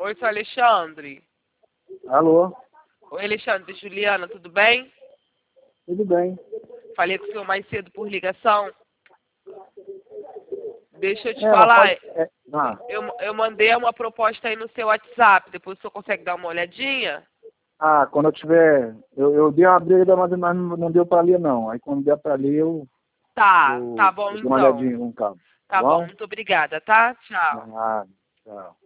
Oi, sou Alexandre. Alô? Oi, Alexandre, Juliana, tudo bem? Tudo bem. Falei com o senhor mais cedo por ligação. Deixa eu te Ela falar, pode... eu mandei uma proposta aí no seu WhatsApp, depois o senhor consegue dar uma olhadinha? quando eu tiver... Eu dei uma briga, mas não deu pra ler, não. Aí quando der pra ler, Tá bom eu dou uma então. olhadinha com calma. Tá bom, muito obrigada, tá? Tchau. Tchau.